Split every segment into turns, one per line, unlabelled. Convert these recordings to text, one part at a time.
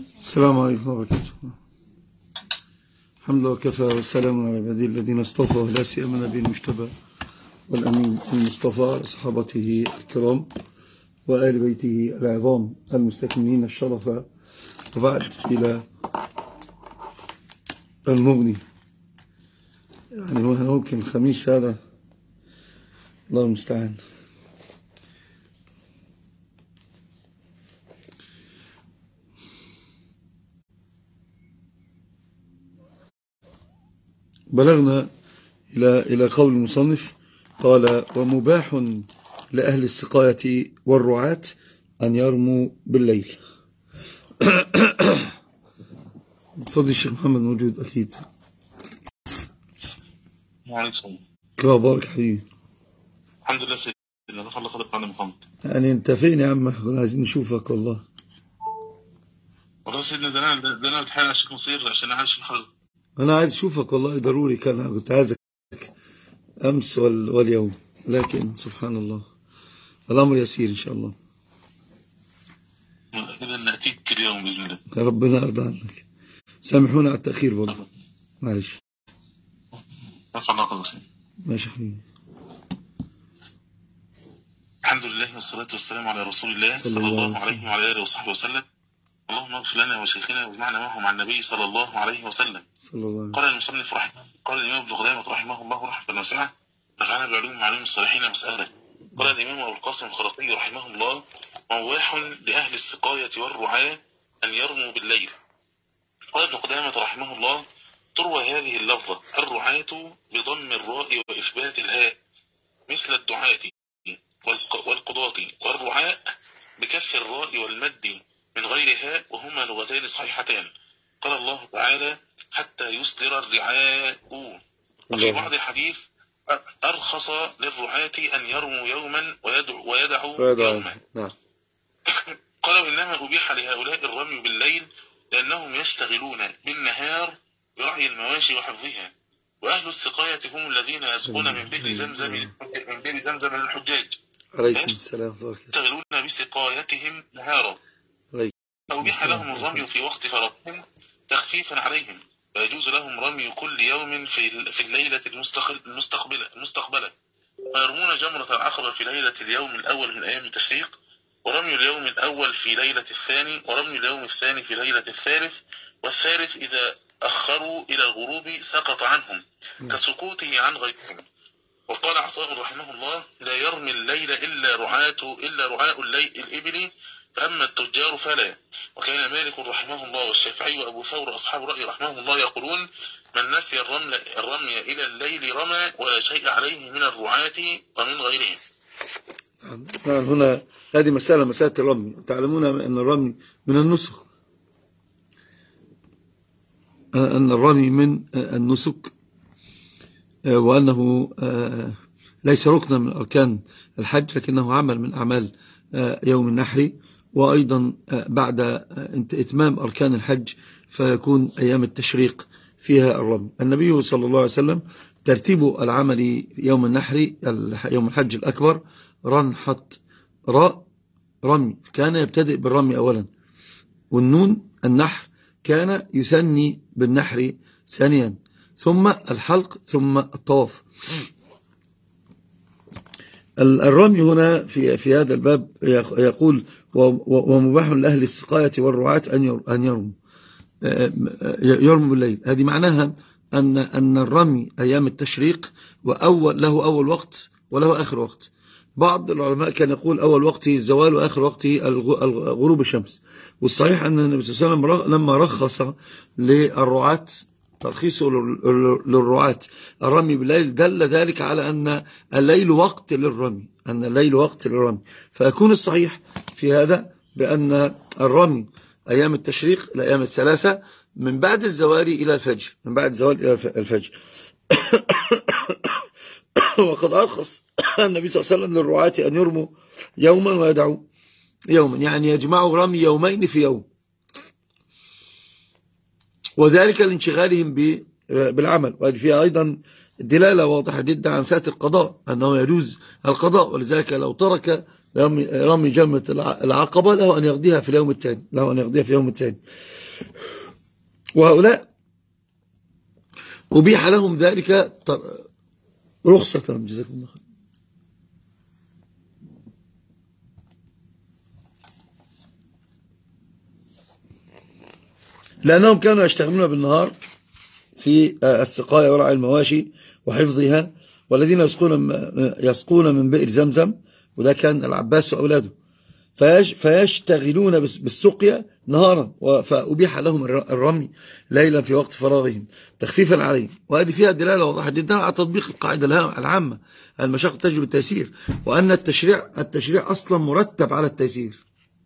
السلام عليكم ورحمة الله وبركاته. الحمد لله وكفى والسلام على عباده الذين اصطفى لا سيما النبي المجتبى والأمين المصطفى صحابته الكرام وآل بيته العظام المستكملين الشرف، وبعد إلى المغني. يعني ممكن الخميس هذا، الله المستعان. بلغنا إلى قول المصنف قال: ومباح لأهل السقاية والرعاة أن يرموا بالليل. فضل الشيخ محمد موجود أكيد.
وعليكم
كيف أخبارك حبيبي؟
الحمد لله سيدنا، نفع الله خلق معنا مقامك.
يعني أنت فين يا عم؟ احنا عايزين نشوفك والله.
والله سيدنا ده أنا بتحايل على الشيخ نصير عشان أعيش في حلقة.
أنا عايز أشوفك والله ضروري، كنت عايزك أمس واليوم، لكن سبحان الله الأمر يسير إن شاء الله.
إذا نأتيك اليوم بإذن الله.
ربنا يرضى عنك. سامحونا على التأخير والله، معلش.
نفع الله خلق سيدنا.
ماشي حبيبي.
الحمد لله والصلاة والسلام على رسول الله صلى الله عليه وعلى آله وصحبه وسلم. اللهم اغفر لنا وشيخنا واجمعنا معهم عن النبي صلى الله عليه وسلم. قال المصنف قال الإمام ابن قدامة رحمه الله رحمة واسعة: نفعنا بعلوم معلوم الصالحين مسألة. قال الإمام أبو القاسم الخرقي رحمه الله: مواح لأهل السقاية والرعاة أن يرموا بالليل. قال ابن قدامة رحمه الله: تروى هذه اللفظة الرعاة بضم الراء وإثبات الهاء مثل الدعاة والقضاة، والرعاء بكسر الراء والمد من غير هاء، وهما لغتان صحيحتان. قال الله تعالى: حتى يصدر الرعاء. وفي بعض الحديث: أرخص للرعاة أن يرموا يوما ويدعوا يوما. قالوا إنما أبيح لهؤلاء الرمي بالليل لأنهم يشتغلون بالنهار برعي المواشي وحفظها، وأهل السقاية هم الذين يسقون من بئر زمزم للحجاج.
عليكم السلام.
يشتغلون بسقايتهم نهارا، فأبيح لهم الرمي في وقت فرضهم تخفيفا عليهم، ويجوز لهم رمي كل يوم في الليلة المستقبلة، فيرمون جمرة العقبة في ليلة اليوم الأول من أيام التشريق، ورمي اليوم الأول في ليلة الثاني، ورمي اليوم الثاني في ليلة الثالث، والثالث إذا أخروا إلى الغروب سقط عنهم كسقوطه عن غيرهم. وقال عطاء رحمه الله: لا يرمي الليل إلا رعاء الإبل، فأما التجار فلا. وكان مالك رحمه الله والشافعي وأبو ثور أصحاب رأي رحمه الله يقولون: من نسي الرمي إلى الليل رمى ولا شيء عليه من الرعاة ومن غيرهم.
هنا هذه مسألة الرمي. تعلمون أن الرمي من النسك، أن الرمي من النسك، وأنه ليس ركنا من أركان الحج، لكنه عمل من أعمال يوم النحر، وأيضا بعد إتمام أركان الحج فيكون أيام التشريق فيها الرمي. النبي صلى الله عليه وسلم ترتيب العمل يوم النحر يوم الحج الأكبر رنحة رمي، كان يبتدئ بالرمي أولا، والنون النحر كان يثني بالنحر ثانيا، ثم الحلق، ثم الطواف. الرمي هنا في هذا الباب يقول: ومباح لأهل السقاية والرعاة أن يرموا بالليل. هذه معناها أن الرمي أيام التشريق له أول وقت وله آخر وقت. بعض العلماء كان يقول أول وقته الزوال وآخر وقته غروب الشمس. والصحيح أن النبي صلى الله عليه وسلم لما رخص للرعاة، ترخيصه للرعاة الرمي بالليل، دل ذلك على أن الليل وقت للرمي، فيكون الصحيح في هذا بأن الرمي أيام التشريق الأيام الثلاثة من بعد الزوال إلى الفجر، وقد أرخص النبي صلى الله عليه وسلم للرعاة أن يرموا يوما ويدعوا يوما، يعني يجمعوا رمي يومين في يوم، وذلك لانشغالهم بالعمل. وهذه فيها أيضا دلالة واضحة جدا عن ساعة القضاء، أنه يجوز القضاء، ولذلك لو ترك رمي جمرة العقبة له أن يقضيها في اليوم الثاني، وهؤلاء أبيح لهم ذلك رخصة. جزاكم الله خير. لأنهم كانوا يشتغلون بالنهار في السقاية ورعي المواشي وحفظها، والذين يسقون من بئر زمزم، وده كان العباس وأولاده، فيشتغلون بالسقيا نهارا، فأبيح لهم الرمي ليلا في وقت فراغهم تخفيفا عليهم. وهذه فيها دلالة واضحة جدا على تطبيق القاعدة العامة: المشقة تجلب التيسير، وأن التشريع أصلا مرتب على التيسير.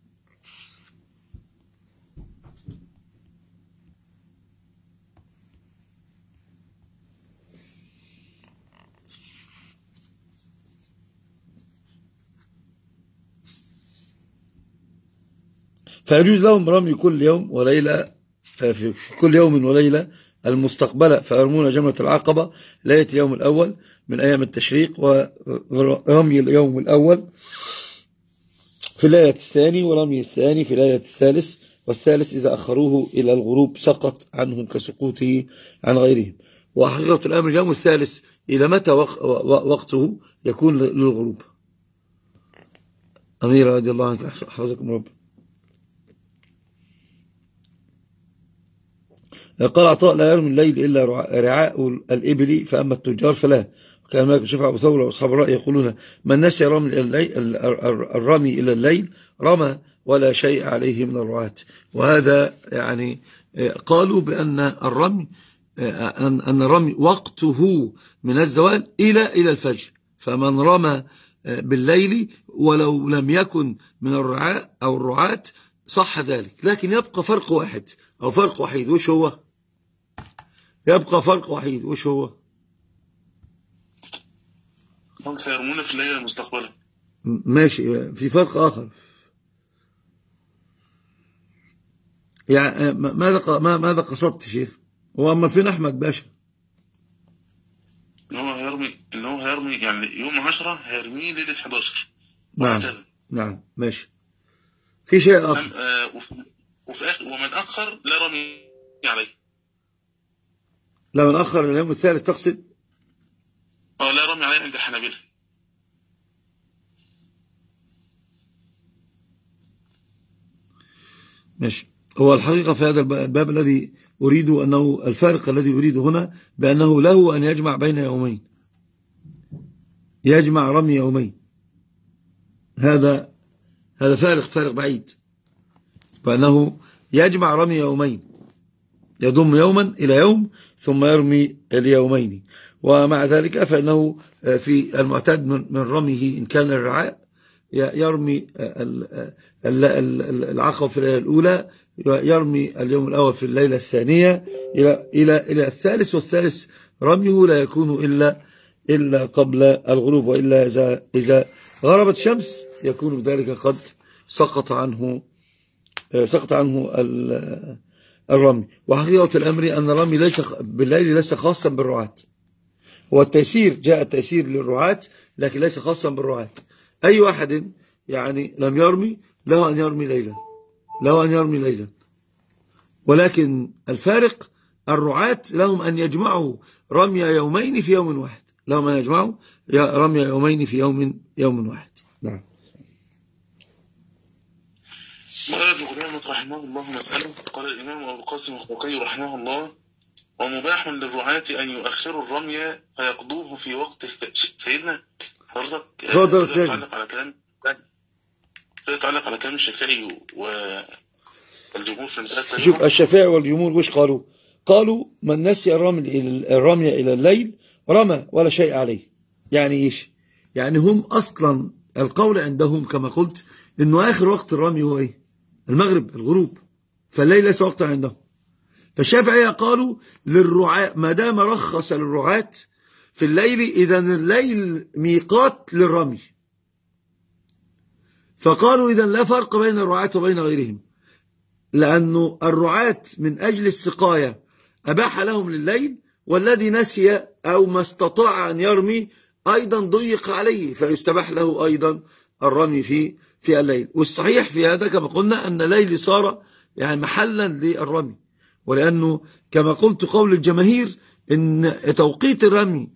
فيجوز لهم رمي كل يوم وليلة، في كل يوم وليلة المستقبلة، فيرمون جمرة العقبة ليلة اليوم الأول من أيام التشريق، ورمي اليوم الأول في الليلة الثاني، ورمي الثاني في الليلة الثالث، والثالث إذا أخروه إلى الغروب سقط عنهم كسقوطه عن غيرهم. وحقيقة الأمر اليوم الثالث إلى متى وقته يكون للغروب. أمير رضي الله عنك حفظكم رب. قال عطاء: لا يرمي الليل إلا رعاء الإبل، فأما التجار فلا. وكان مالك الشافعي أبو ثور وأصحاب الرأي يقولون: من نسي الرمي إلى الليل رمى ولا شيء عليه من الرعاة. وهذا يعني قالوا بأن الرمي وقته من الزوال إلى الفجر، فمن رمى بالليل ولو لم يكن من الرعاء أو الرعاة صح ذلك. لكن يبقى فرق واحد أو فرق وحيد، وش هو؟ يبقى فرق وحيد، وش هو؟
هم سيرمون في الليلة المستقبلة.
ماشي، في فرق آخر. يعني ماذا قصدت شيخ؟ وأما فين أحمد باشا؟
إن هو هيرمي يعني يوم 10 هيرميه ليلة 11.
نعم ماشي. في شيء آخر.
ومن أخر لا رمي عليه.
لا، من أخر اليوم الثالث تقصد؟
لا رمي عليه عند الحنابلة.
ماشي. هو الحقيقة في هذا الباب الذي أريد أنه الفارق الذي أريد هنا بأنه له أن يجمع بين يومين، يجمع رمي يومين. هذا فارق بعيد، بأنه يجمع رمي يومين، يضم يوما إلى يوم ثم يرمي اليومين. ومع ذلك فإنه في المعتاد من رميه إن كان الرعاء يرمي العقبة في الليلة الأولى، يرمي اليوم الأول في الليلة الثانية إلى الثالث، والثالث رميه لا يكون إلا قبل الغروب، وإلا إذا غربت الشمس يكون بذلك قد سقط عنه الرمي. وحقيقة الأمر أن الرمي بالليل ليس خاصا بالرعاة، والتيسير جاء التيسير للرعاة لكن ليس خاصا بالرعاة. أي واحد يعني لم يرمي له أن يرمي ليلا، ولكن الفارق الرعاة لهم أن يجمعوا رمي يومين في يوم واحد، لهم أن يجمعوا رمي يومين في يوم واحد. نعم.
قال ابن قدامة رحمه الله مسألة. قال الإمام أبو القاسم الخوقي رحمه الله: ومباح للرعاة أن يؤخروا الرمي فيقضوه في وقت سيدنا حضرتك تعلق على كلام الشافعي والجمهور في المسألة.
شوف الشافعي والجمهور وش قالوا من نسي الرمي إلى الليل رمى ولا شيء عليه. يعني إيش؟ يعني هم أصلا القول عندهم كما قلت إنه آخر وقت الرمي هو إيه؟ المغرب، الغروب، فالليل ليس وقتا عندهم. فالشافعية قالوا للرعاة ما دام رخص للرعاة في الليل إذن الليل ميقات للرمي، فقالوا إذن لا فرق بين الرعاة وبين غيرهم، لأنه الرعاة من أجل السقاية أباح لهم لليل، والذي نسي أو ما استطاع أن يرمي أيضا ضيق عليه فيستباح له أيضا الرمي في الليل. والصحيح في هذا كما قلنا أن الليل صار يعني محلا للرمي، ولأنه كما قلت قول الجماهير إن توقيت الرمي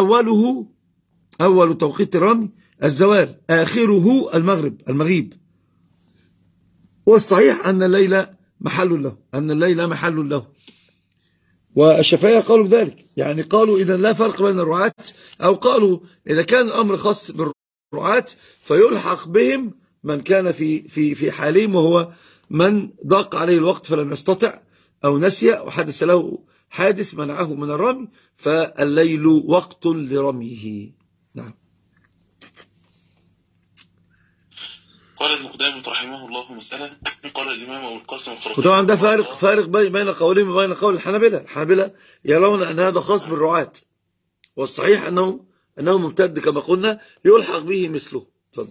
أول توقيت الرمي الزوال، آخره المغيب. والصحيح أن الليل محل له، والشافعية قالوا بذلك، يعني قالوا إذا لا فرق بين الرعاة، أو قالوا إذا كان الأمر خاص بالرعاة فيلحق بهم من كان في حالهم، وهو من ضاق عليه الوقت فلم يستطع أو نسي وحدث له حادث منعه من الرمي، فالليل وقت لرميه. نعم.
قال ابن قدامة رحمه الله مسألة، قال الإمام أبو القاسم الخرقي.
وطبعا ده فارق بين قولهم وبين قول الحنابلة يرون أن هذا خاص بالرعاة، والصحيح أنه ممتد كما قلنا يلحق به مثله. تفضل.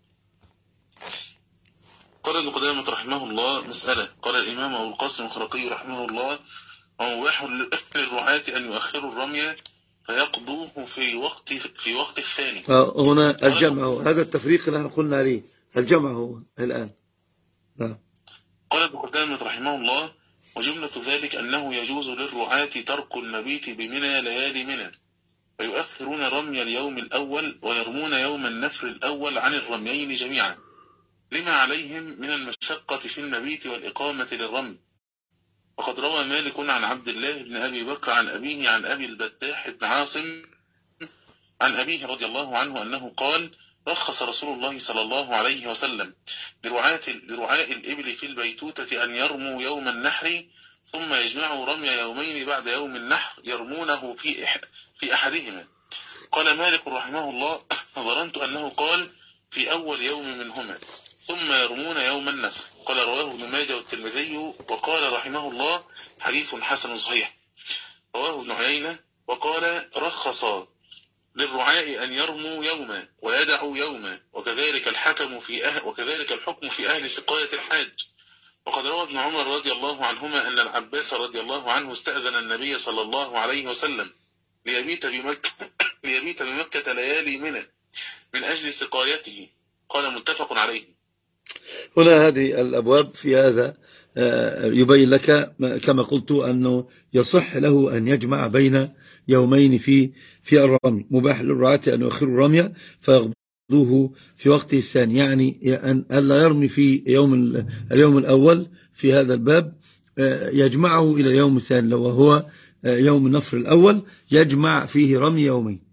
قال ابن قدامة رحمه الله مسألة، قال الإمام أبو القاسم الخرقي رحمه الله: ومباح للرعاة أن يؤخروا الرمي فيقضوه في وقت الثاني.
هنا الجمع، هذا التفريق اللي احنا قلنا عليه، الجمع هو الآن. نعم.
قال ابن قدامة رحمه الله: وجملة ذلك أنه يجوز للرعاة ترك المبيت بمنى ليالي منى، فيؤخرون رمي اليوم الأول ويرمون يوم النفر الأول عن الرميين جميعا، لما عليهم من المشقة في المبيت والإقامة للرمي. وقد روى مالك عن عبد الله بن أبي بكر عن أبيه عن أبي البتاح بن عاصم عن أبيه رضي الله عنه أنه قال: رخص رسول الله صلى الله عليه وسلم لرعاء الإبل في البيتوتة أن يرموا يوم النحر ثم يجمعوا رمي يومين بعد يوم النحر يرمونه في أحدهما. قال مالك رحمه الله: ظننت أنه قال في أول يوم منهما ثم يرمون يوم النفر. قال رواه ابن ماجه والترمذي، وقال رحمه الله: حديث حسن صحيح. رواه ابن عيينة وقال: رخص للرعاء أن يرموا يوما ويدعوا يوما، وكذلك الحكم وكذلك الحكم في أهل سقاية الحاج. وقد روى ابن عمر رضي الله عنهما أن العباس رضي الله عنه استأذن النبي صلى الله عليه وسلم ليبيت بمكة ليالي منى من أجل سقايته. قال متفق عليه.
هنا هذه الأبواب في هذا يبين لك كما قلت أنه يصح له أن يجمع بين يومين في الرمي. مباح للرعاة أن يؤخروا الرمي فيقضوه في وقته الثاني، يعني أن لا يرمي في اليوم الأول في هذا الباب، يجمعه إلى اليوم الثاني لو هو يوم النفر الأول، يجمع فيه رمي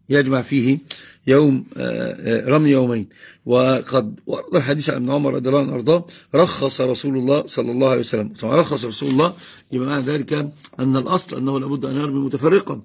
يومين. وقد ورد الحديث عن ابن عمر رضي الله عنه وارضاه: رخص رسول الله صلى الله عليه وسلم. طبعا رخص رسول الله يبقى معنى ذلك أن الأصل أنه لابد أن يرمي متفرقا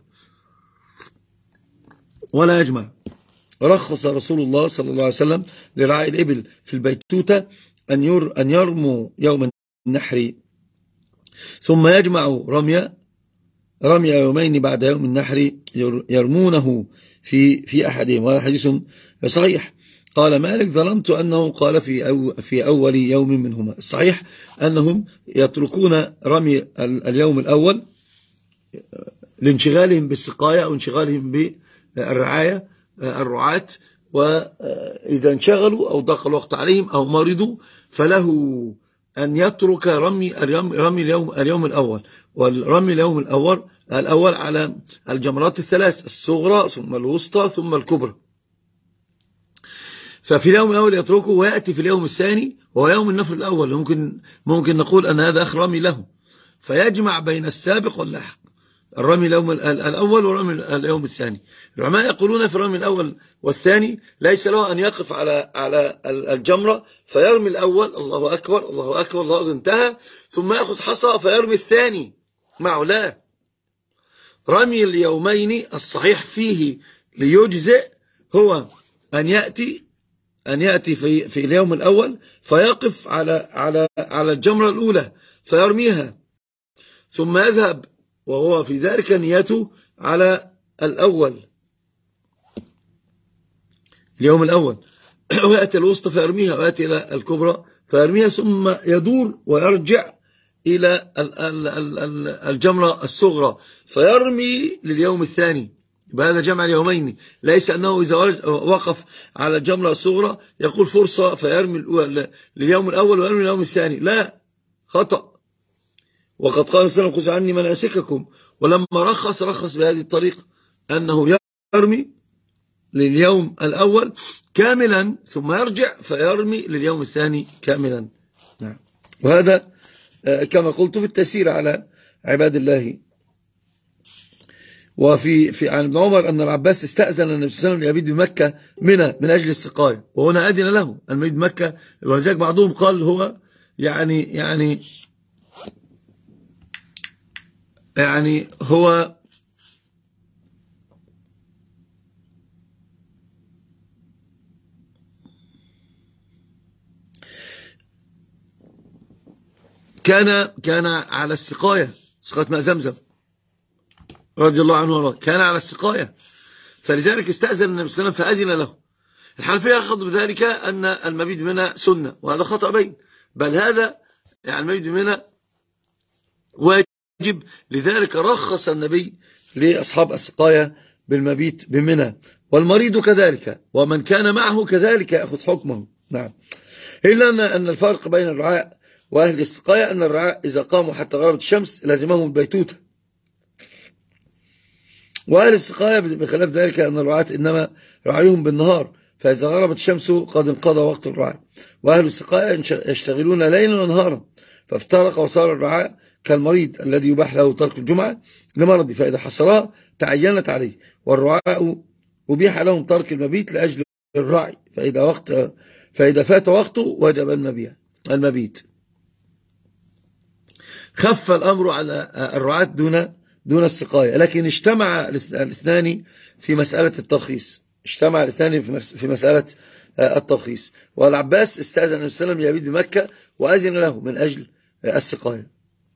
ولا يجمع. رخص رسول الله صلى الله عليه وسلم لرعاء الإبل في البيتوتة أن يرموا يوم النحر ثم يجمعوا رمي يومين بعد يوم النحر يرمونه في أحدهم، وهذا حديث صحيح. قال مالك: ظننت أنه قال في أول يوم منهما. الصحيح أنهم يتركون رمي اليوم الأول لانشغالهم بالسقاية أو انشغالهم بالرعاية الرعاة، وإذا انشغلوا أو ضاق الوقت عليهم أو مرضوا فله أن يترك رمي اليوم الأول. والرمي اليوم الأول على الجمرات الثلاث: الصغرى ثم الوسطى ثم الكبرى. ففي اليوم الأول يتركه، ويأتي في اليوم الثاني وهو يوم النفر الأول، ممكن نقول أن هذا آخر رمي له، فيجمع بين السابق واللاحق، الرمي اليوم الأول ورمي اليوم الثاني. العلماء يقولون في الرمي الأول والثاني ليس له أن يقف على الجمرة فيرمي الأول الله أكبر الله أكبر الله أكبر انتهى، ثم يأخذ حصى فيرمي الثاني معه. لا، رمي اليومين الصحيح فيه ليجزئ هو أن يأتي في اليوم الأول فيقف على الجمرة الأولى فيرميها، ثم يذهب وهو في ذلك نيته على اليوم الأول، ويأتي الوسطى فيرميها، ويأتي إلى الكبرى فيرميها، ثم يدور ويرجع إلى الجمرة الصغرى فيرمي لليوم الثاني، بهذا جمع اليومين، ليس أنه إذا وقف على الجمرة الصغرى يقول فرصة فيرمي لليوم الأول ويرمي لليوم الثاني، لا، خطأ. وقد قال صلى الله عليه وسلم خذوا عني مناسككم، ولما رخص بهذه الطريقة أنه يرمي لليوم الأول كاملا ثم يرجع فيرمي لليوم الثاني كاملا. نعم. وهذا كما قلت في التسير على عباد الله. وفي عن ابن عمر أن العباس استأذن النبي صلى الله عليه وسلم ليبيت بمكة من أجل السقاية، وهنا أذن له المبيت بمكة. ولذلك بعضهم قال هو يعني هو كان على السقاية، سقاية ماء زمزم رضي الله عنه وارضاه، كان على السقاية، فلذلك استأذن النبي صلى الله عليه وسلم فأذن له. الحنفية أخذوا بذلك أن المبيت بمنى سنة، وهذا خطأ بين، بل هذا يعني المبيت بمنى واجب. لذلك رخص النبي لأصحاب السقاية بالمبيت بمنى، والمريض كذلك، ومن كان معه كذلك يأخذ حكمه. نعم. إلا أن الفرق بين الرعاء وأهل السقاية أن الرعاء إذا قاموا حتى غربت الشمس لازمهم البيتوتة، وأهل السقاية بخلاف ذلك أن الرعاة إنما رعيهم بالنهار، فإذا غربت الشمس قد انقضى وقت الرعاء. وأهل السقاية يشتغلون ليلا ونهارا، فافترق وصار الرعاء كالمريض الذي يباح له ترك الجمعة لمرض، فإذا حصرها تعينت عليه، والرعاء أبيح لهم ترك المبيت لأجل الرعي، فإذا فات وقته وجب المبيت. خف الأمر على الرعاة دون السقاية، لكن اجتمع الاثنان في مسألة الترخيص، في مسألة الترخيص. والعباس استأذن النبي صلى الله عليه وسلم يبيت بمكة وأذن له من أجل السقاية.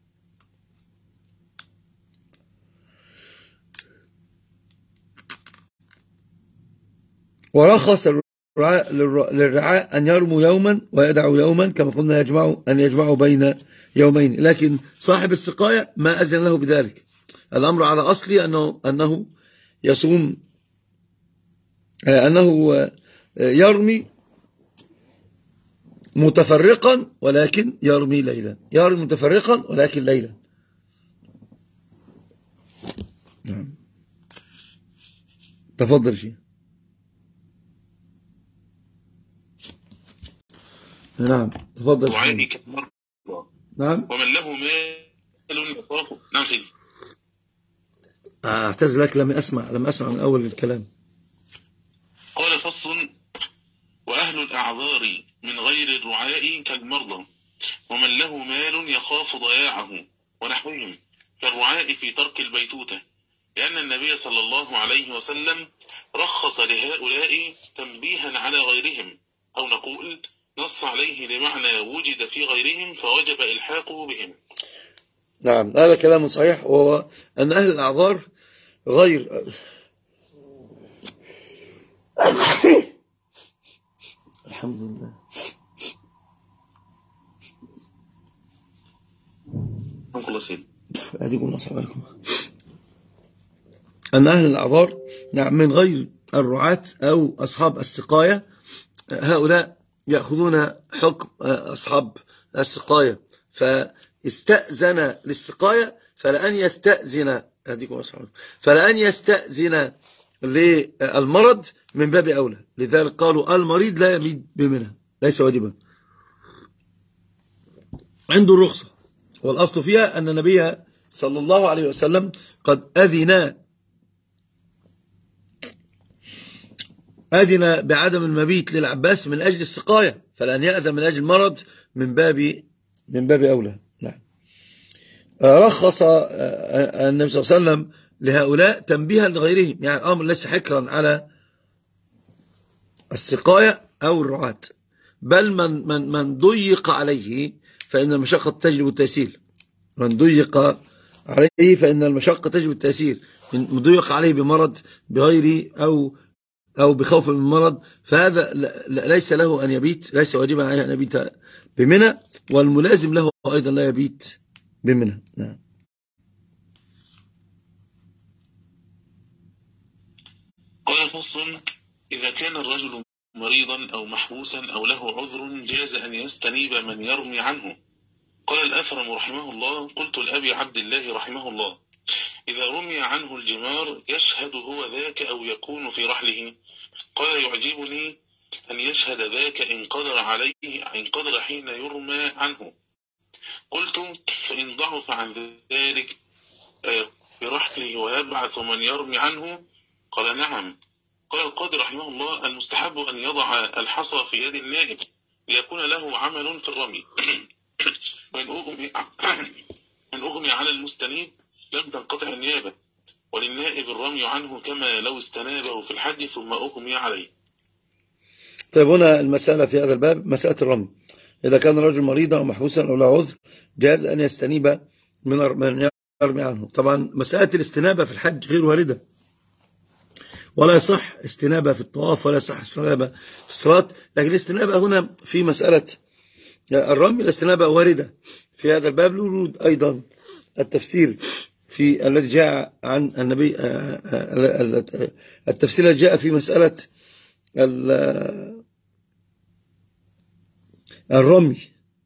ورخص للرعاء أن يرموا يوما ويدعوا يوما، كما قلنا أن يجمعوا بين يومين، لكن صاحب السقاية ما أذن له بذلك. الأمر على أصلي أنه يصوم، أنه يرمي متفرقا ولكن يرمي ليلا، يرمي متفرقا ولكن ليلا. نعم. تفضل شيء. نعم تفضل. نعم.
ومن له مال يخاف. نعم سيدي.
اعتذر لك، لم أسمع من أول الكلام.
قال فصل: وأهل الأعذار من غير الرعاء كالمرضى، ومن له مال يخاف ضياعه ونحوهم كالرعاء في ترك البيتوتة، لأن النبي صلى الله عليه وسلم رخص لهؤلاء تنبيها على غيرهم، أو نقول نص عليه لمعنى وجد في غيرهم فوجب إلحاقه بهم.
نعم، هذا كلام صحيح، وهو أن أهل الأعذار غير الحمد لله أن أهل الأعذار نعم من غير الرعاة أو أصحاب السقاية، هؤلاء يأخذون حكم أصحاب السقاية، فاستأذن للسقاية فلأن يستأذن للمرض من باب أولى. لذلك قالوا المريض لا يبيت بمنى، ليس واجبا، عنده الرخصة. والأصل فيها أن النبي صلى الله عليه وسلم قد أذن بعدم المبيت للعباس من أجل السقاية، فلأن يأذن من أجل المرض من باب أولى. نعم. رخص النبي صلى الله عليه وسلم لهؤلاء تنبيها لغيرهم، يعني الأمر ليس حكرا على السقاية أو الرعاة، بل من ضيق عليه فإن المشقة تجلب التيسير. من ضيق عليه فإن المشقة تجلب التيسير، من ضيق عليه بمرض بغير أو بخوف من المرض، فهذا ليس له أن يبيت، ليس واجبا عليه أن يبيت بمنى، والملازم له أيضا لا يبيت بمنى. نعم.
قال فصل: إذا كان الرجل مريضا أو محبوسا أو له عذر جاز أن يستنيب من يرمي عنه. قال الأثرم رحمه الله: قلت لأبي عبد الله رحمه الله: إذا رمي عنه الجمار يشهد هو ذاك أو يكون في رحله؟ قال: يعجبني أن يشهد ذاك إن قدر عليه، إن قدر حين يرمى عنه. قلت: فإن ضعف عن ذلك برحله ويبعث من يرمي عنه؟ قال: نعم. قال القاضي رحمه الله: المستحب أن يضع الحصى في يد النائب ليكون له عمل في الرمي. وإن أغمي على المستنيب لم تنقطع النيابة، وللنائب الرمي عنه كما لو استنابه في الحج ثم أغمي عليه.
طيب، هنا المسألة في هذا الباب مسألة الرمي. إذا كان الرجل مريضا أو محبوسا أو له عذر جاز أن يستنيب من يرمي عنه. طبعا مسألة الاستنابة في الحج غير واردة، ولا يصح استنابة في الطواف، ولا يصح استنابة في الصلاة. لكن الاستنابة هنا في مسألة الرمي الاستنابة واردة في هذا الباب، لورود أيضا التفسير في الذي جاء عن النبي، التفسير الذي جاء في مسألة الرمي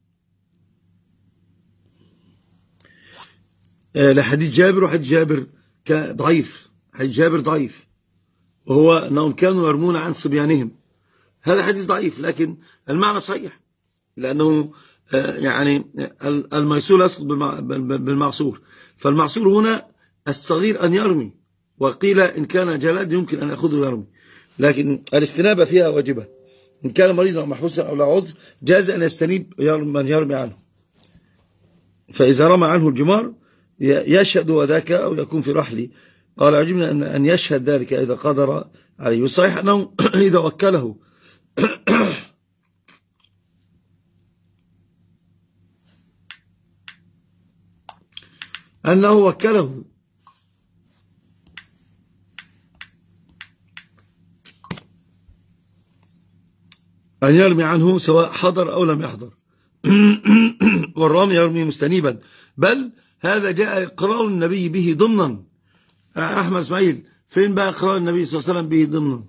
لحديث جابر، وحديث جابر ضعيف، حديث جابر ضعيف، وهو أنهم كانوا يرمون عن صبيانهم. هذا حديث ضعيف، لكن المعنى صحيح، لأنه يعني الميسور يسقط بالمعصور، فالمعصور هنا الصغير أن يرمي، وقيل إن كان جلاد يمكن أن يأخذه ويرمي، لكن الاستنابة فيها واجبة. إن كان مريضا أو محبوسا أو لا عذر جاز أن يستنيب من يرمي عنه. فإذا رمى عنه الجمار يشهد وذاك أو يكون في رحله. قال: عجبنا أن يشهد ذلك إذا قدر عليه. صحيح أنه إذا وكله أنه وكله أن يرمي عنه سواء حضر أو لم يحضر. والرامي يرمي مستنيبا، بل هذا جاء إقرار النبي به ضمنا. أحمد إسماعيل، فين بقى إقرار النبي صلى الله عليه وسلم به ضمنا؟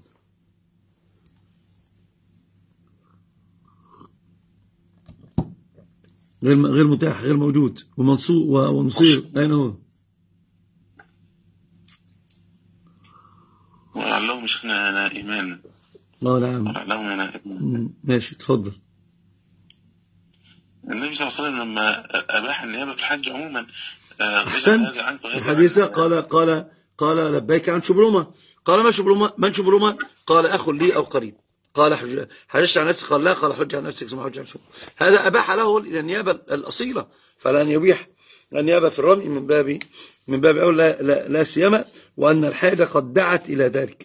غير متاح، غير موجود، ومصير أين هو؟
وعلهم شيخنا نائمان.
نعم،
وعلهم نائمان.
ماشي، تفضل.
النبي صلى الله عليه وسلم لما أباح النيابة في الحج عموما
أحسنت الحديثة، قال لبيك عن شبرمة. قال: ما شبرمة؟ من شبرمة؟ قال: أخ لي أو قريب. قال: حججت عن نفسك؟ قال: لا. قال: حج عن نفسك ثم حج عن شبرمة. هذا أباح له النيابة الأصيلة، فلن يبيح النيابة في الرمي من باب أول، لا سيما وأن الحاجة قد دعت إلى ذلك.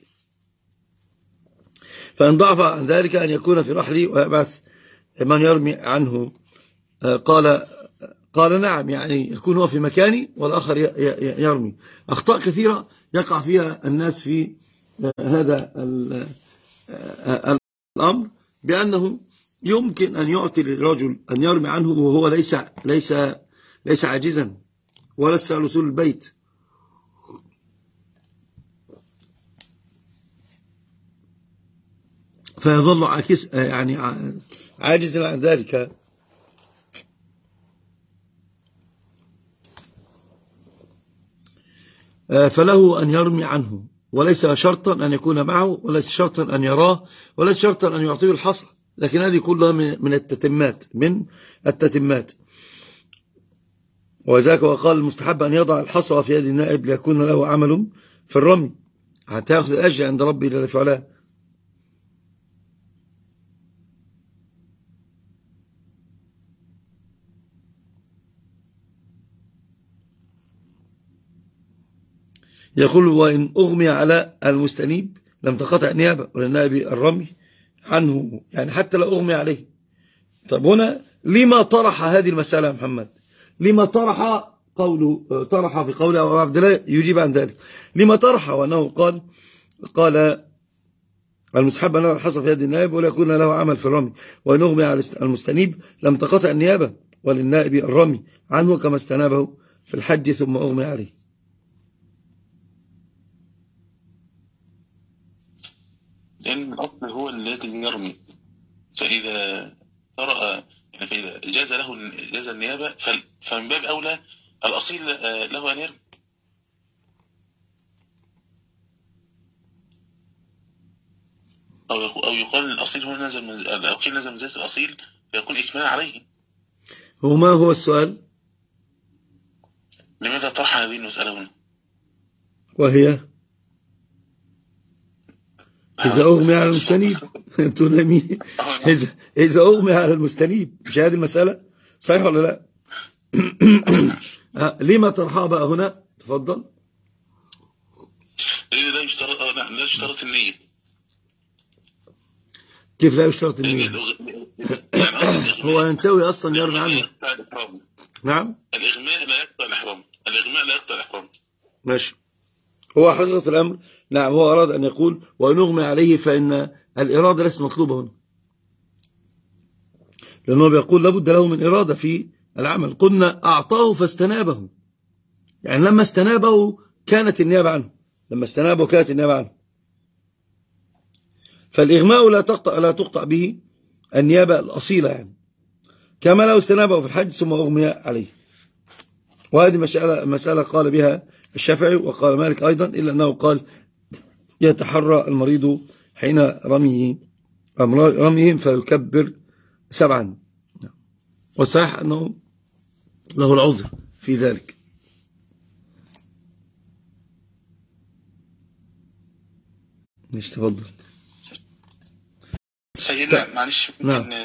فإن ضعف عن ذلك أن يكون في رحله ويبعث من يرمي عنه. قال: نعم، يعني يكون هو في مكاني والآخر يرمي. أخطاء كثيرة يقع فيها الناس في هذا الأمر، بأنه يمكن أن يعطي للرجل أن يرمي عنه وهو ليس عاجزا وليس على وصول البيت، فيظل عاجزا عن ذلك. فله أن يرمي عنه، وليس شرطا أن يكون معه، وليس شرطا أن يراه، وليس شرطا أن يعطيه الحصى، لكن هذه كلها من التتمات. وذاك وقال: المستحب أن يضع الحصى في يد النائب ليكون له عمل في الرمي حتى يأخذ الأجر عند ربي جل في علاه. يقول: وإن أغمي على المستنيب لم تقطع نيابة، وللنائب الرمي عنه، يعني حتى لو أغمي عليه. طب هنا لما طرح هذه المسألة يا محمد؟ لما طرح في قوله أبو عبد الله يجيب عن ذلك؟ لما طرح وأنه قال المستحب أن الحصى في يد النائب ولا يكون له عمل في الرمي، وإن أغمي على المستنيب لم تقطع النيابة، وللنائب الرمي عنه كما استنابه في الحج ثم أغمي عليه.
لأن الأصل هو الذي يرمي، فإذا طرأ يعني فإذا جاز النيابة فمن باب أولى الأصيل له أن يرمي. أو يقال الأصيل هو نزل نزل من ذات الأصيل فيكون إكمالا عليه.
وما هو السؤال؟
لماذا طرح هذه المسألة هنا؟
وهي إذا أغمي على المستنيب تنامي إذا أغمي على المستنيب، مش هذه المسألة صحيح ولا لا؟ لما طرحها بقى هنا؟ تفضل.
لا يشترط النية.
كيف لا يشترط النية؟ هو ينتوي أصلا يرمي عنه. نعم،
الإغماء لا يقطع الإحرام.
ماشي. هو حقيقة الأمر نعم، هو أراد أن يقول وإن أغمي عليه فإن الإرادة ليست مطلوبة هنا، لأنه بيقول لابد له من إرادة في العمل. قلنا أعطاه فاستنابه، يعني لما استنابه كانت النيابة عنه. فالإغماء لا تقطع به النيابة الأصيلة، يعني كما لو استنابه في الحج ثم أغمي عليه. وهذه مسألة قال بها الشافعي وقال مالك أيضا، إلا أنه قال يتحرى المريض حين رميهم فيكبر 7. والصحيح أنه له العذر في ذلك. مش تفضل
سيدنا معلش
ممكن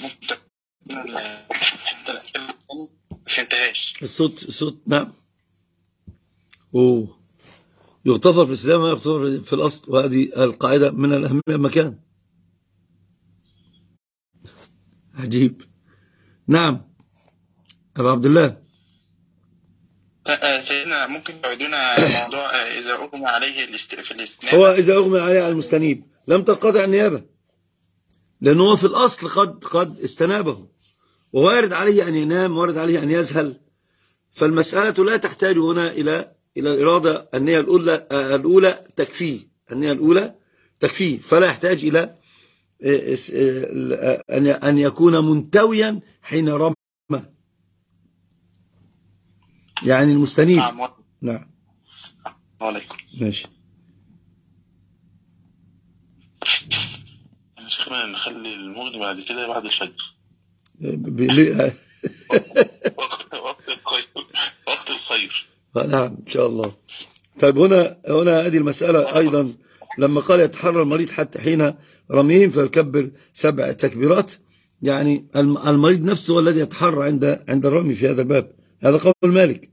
فهمتهاش
الصوت نعم. يغتفر في الإسلام ويغتفر في الأصل، وهذه القاعدة من الأهمية مكان عجيب. نعم أبو عبد الله.
سيدنا ممكن تعيدونا موضوع إذا أغمى عليه في الاستناب؟
هو إذا أغمى عليه على المستنيب لم تنقطع النيابة، لأنه في الأصل قد استنابه، ووارد عليه أن ينام، وارد عليه أن يذهل. فالمسألة لا تحتاج هنا إلى الإرادة. النية الأولى تكفيه، النية الأولى تكفيه، فلا يحتاج إلى أن يكون منتويا حين رمى، يعني المستنيب. نعم
عليكم.
ماشي.
شيخنا نخلي المغني بعد كده بعد الفجر. وقت الخير.
نعم إن شاء الله. طيب هنا هذه المسألة أيضا لما قال يتحرى المريض حتى حين رميهم فيكبر 7 تكبيرات، يعني المريض نفسه هو الذي يتحرى عند الرمي في هذا الباب. هذا قول مالك.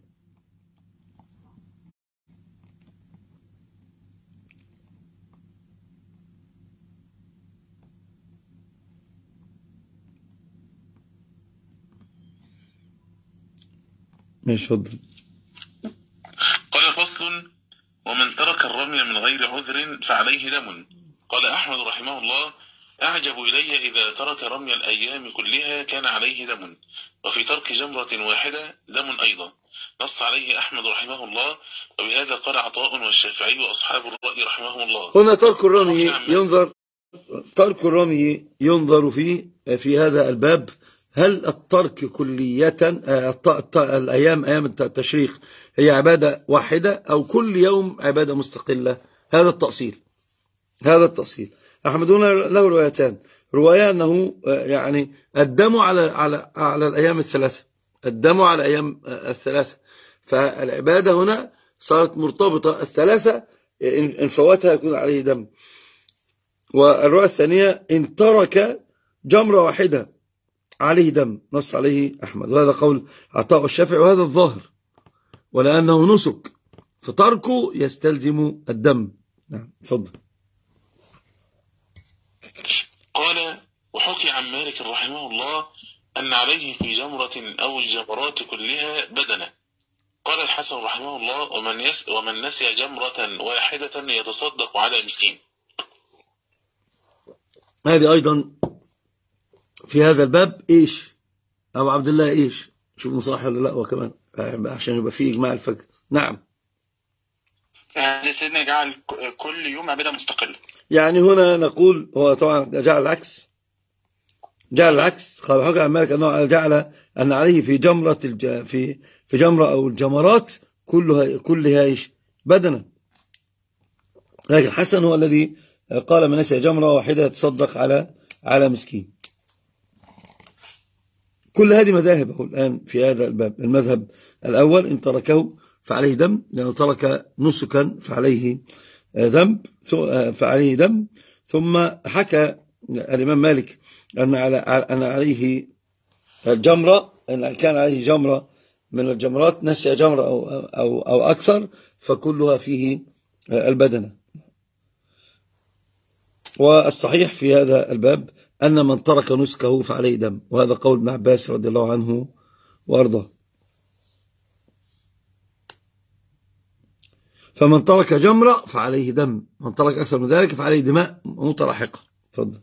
ماشي فضل.
قال فصل: ومن ترك الرمي من غير عذر فعليه دم. قال أحمد رحمه الله: أعجب إلي إذا ترك رمي الأيام كلها كان عليه دم، وفي ترك جمرة واحدة دم أيضا. نص عليه أحمد رحمه الله، وبهذا قال عطاء والشافعي وأصحاب الرأي رحمهم الله.
هنا ترك الرمي ينظر في هذا الباب، هل الترك كلية أيام التشريق هي عبادة واحدة أو كل يوم عبادة مستقلة؟ هذا التأصيل. أحمد هنا له روايتان: رواية أنه يعني الدم على الأيام الثلاثة، فالعبادة هنا صارت مرتبطة الثلاثة، إن فوتها يكون عليه دم. والرواية الثانية إن ترك جمرة واحدة عليه دم، نص عليه أحمد، وهذا قول عطاء الشافعي، وهذا الظاهر، ولأنه نسك فتركه يستلزم الدم. نعم تفضل.
قال: وحكي عن مالك رحمه الله أن عليه في جمرة أو الجمرات كلها بدنة. قال الحسن رحمه الله: ومن نسي جمرة واحدة يتصدق على مسكين.
هذه أيضا في هذا الباب إيش أبو عبد الله؟ إيش شوف مصاحي ولا لا، وكمان عشان يبقى فيه إجماع الفجر. نعم
سيدنا جعل كل يوم عبادة مستقلة.
يعني هنا نقول هو طبعا جعل العكس قال حكى عن مالك أنه جعل أن عليه في جمرة في جمرة أو الجمرات كلها إيش بدنة. لكن حسن هو الذي قال من نسي جمرة واحدة يتصدق على مسكين. كل هذه مذاهب الآن في هذا الباب. المذهب الأول إن تركه فعليه دم، لأنه ترك نسكا فعليه دم. ثم حكى الإمام مالك أن عليه الجمرة، أن كان عليه جمرة من الجمرات نسي جمرة أو أكثر فكلها فيه البدنة. والصحيح في هذا الباب أن من ترك نسكه فعليه دم، وهذا قول ابن عباس رضي الله عنه وأرضاه. فمن ترك جمرة فعليه دم، من ترك أكثر من ذلك فعليه دماء متلاحقة. تفضل.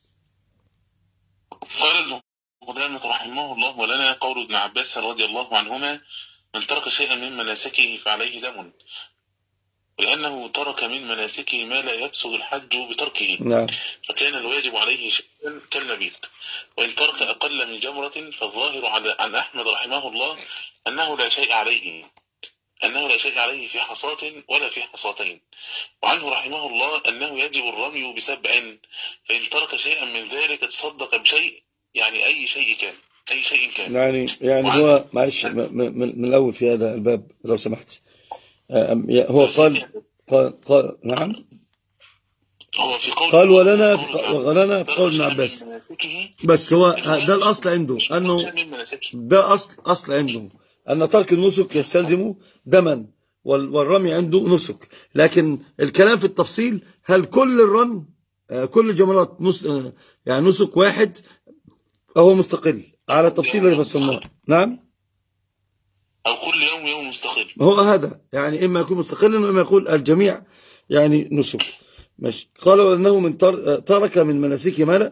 قال ابن قدامة رحمه الله: ولنا قول ابن عباس رضي الله عنهما: من ترك شيئا من مناسكه فعليه دم، لأنه ترك من مناسكه ما لا يفسد الحج بتركه.
نعم.
فكان الواجب عليه شيئا كالمبيت. وإن ترك أقل من جمرة فالظاهر عن أحمد رحمه الله أنه لا شيء عليه في حصاة ولا في حصاتين. وعنه رحمه الله أنه يجب الرمي ب7، فإن ترك شيئا من ذلك تصدق بشيء، يعني أي شيء كان.
يعني هو معلش من الأول في هذا الباب لو سمحت. هو قال نعم.
هو في
قال ولنا في قول ابن عباس، بس هو ده الأصل عنده أنه ده أصل عنده أن ترك النسك يستلزم دما، والرمي عنده نسك. لكن الكلام في التفصيل هل كل الرمي كل الجمرات يعني نسك واحد أو مستقل على التفصيل الذي فصلناه. نعم.
أو كل يوم مستقل.
هو هذا يعني إما يكون مستقلا وإما يقول الجميع يعني نسك. ماشي. قال وأنه من ترك من مناسكه ما لا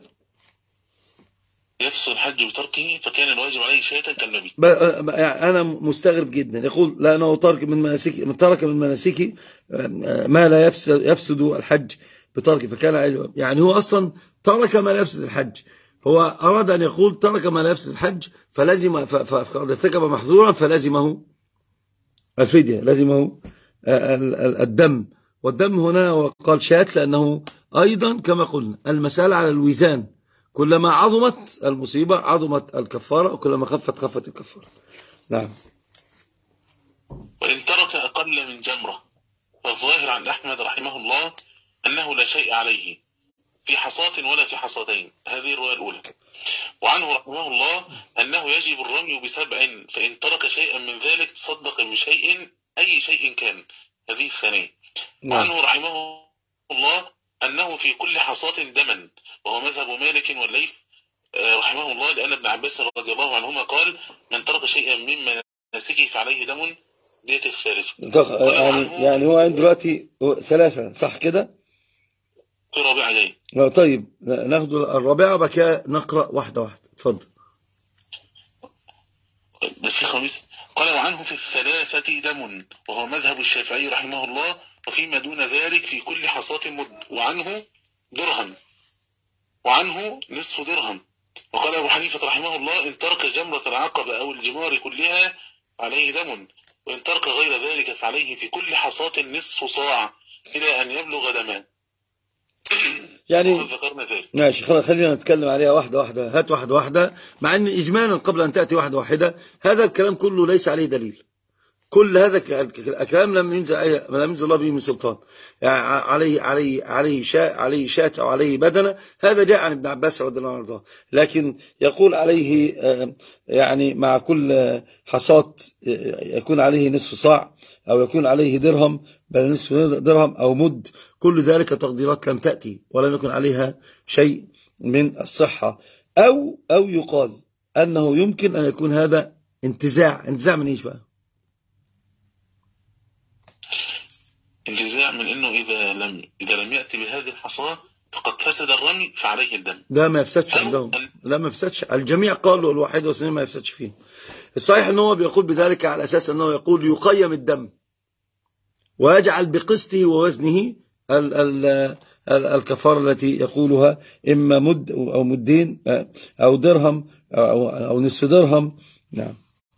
يفسد الحج بتركه فكان الواجب عليه شيئا كالنبي.
أنا مستغرب جدا. يقول لأنه ترك من مناسكه ما لا يفسد الحج بتركه فكان، يعني هو أصلا ترك ما لا يفسد الحج. هو أراد أن يقول ترك ما لا يفسد الحج فلازم فقد ارتكب محظورا فلازمه الفدية، لازمه الدم. والدم هنا وقال شات لأنه أيضا كما قلنا المسألة على الوزان، كلما عظمت المصيبة عظمت الكفارة، وكلما خفت الكفارة. نعم.
وإن ترك أقل من جمرة فالظاهر عن أحمد رحمه الله أنه لا شيء عليه في حصاة ولا في حصاتين. هذه الرواية الأولى. وعنه رحمه الله أنه يجب الرمي ب7، فإن ترك شيئا من ذلك تصدق بشيء أي شيء كان. هذه الثانية. وعنه رحمه الله أنه في كل حصاة دما، وهو مذهب مالك والليث رحمه الله، لأن ابن عباس رضي الله عنهما قال: من ترك شيئا من مناسكه فعليه دم. ديت الثالث.
يعني هو عنده دلوقتي 3 صح كده؟
في رابعة جاي.
طيب ناخد الرابعة بكى نقرأ واحدة. اتفضل.
في 5. قال: وعنه في 3 دم، وهو مذهب الشافعي رحمه الله، وفيما دون ذلك في كل حصاة مد. وعنه درهم، وعنه نصف درهم. وقال أبو حنيفة رحمه الله: إن ترك جمرة العقبة أو الجمار كلها عليه دم، وإن ترك غير ذلك فعليه في كل حصاة نصف صاع إلى أن يبلغ دما.
يعني ماشي خلينا نتكلم عليها واحدة. هات واحدة مع أن إجمالا قبل أن تأتي واحدة هذا الكلام كله ليس عليه دليل. كل هذا الكلام لم ينزل الله به من سلطان. يعني عليه شاة أو عليه بدنة، هذا جاء عن ابن عباس رضي الله عنه. لكن يقول عليه يعني مع كل حصاة يكون عليه نصف صاع، أو يكون عليه درهم بل نصف درهم أو مد، كل ذلك تقديرات لم تأتي ولم يكن عليها شيء من الصحة. أو يقال أنه يمكن أن يكون هذا انتزاع من إيش بقى؟
انتزاع من انه اذا لم يأتي بهذه الحصاة فقد فسد الرمي فعليه الدم.
ده ما يفسدش عندهم، لا ما يفسدش. الجميع قالوا الواحد والسنين ما يفسدش فيه. الصحيح انه بيقول بذلك على اساس انه يقول يقيم الدم ويجعل بقسطه ووزنه الكفارة التي يقولها إما مد أو مدين أو درهم أو نصف درهم. نعم.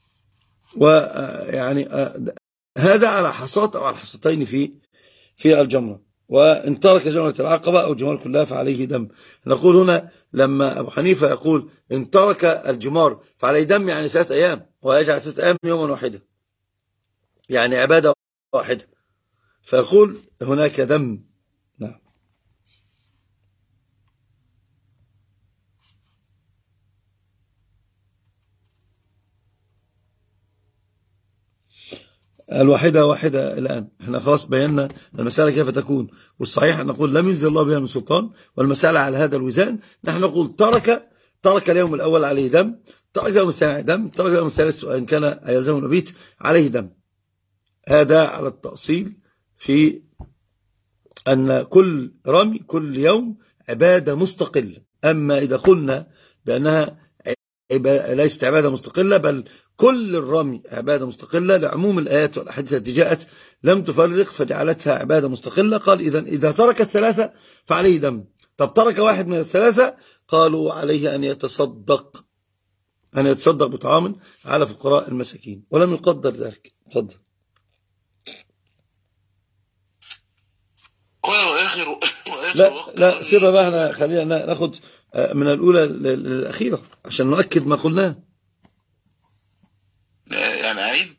ويعني هذا على حصات أو على حصتين في الجمرة. وإن ترك جمرة العقبة أو الجمار كلها فعليه دم. نقول هنا لما أبو حنيفة يقول إن ترك الجمار فعليه دم، يعني 3 أيام، ويجعل 3 أيام يوما واحدا، يعني عبادة واحدة، فيقول هناك دم. نعم. الواحدة واحدة الآن، احنا خلاص بينا المسألة كيف تكون، والصحيح أن نقول لم ينزل الله بها من سلطان، والمسألة على هذا الوزان. نحن نقول ترك اليوم الأول عليه دم، ترك اليوم الثاني عليه دم، ترك اليوم الثالث إن كان يلزم المبيت عليه دم. هذا على التأصيل في أن كل رمي كل يوم عبادة مستقلة. أما إذا قلنا بأنها ليست عبادة مستقلة، بل كل الرمي عبادة مستقلة، لعموم الآيات والأحاديث التي جاءت لم تفرق فجعلتها عبادة مستقلة. قال إذا ترك 3 فعليه دم. طب ترك واحد من 3، قالوا عليه أن يتصدق بطعام على فقراء المساكين، ولم يقدر ذلك. تفضل. لا سيبها بقى، احنا خلينا ناخد من الأولى للأخيرة عشان نؤكد ما قلناه.
يعني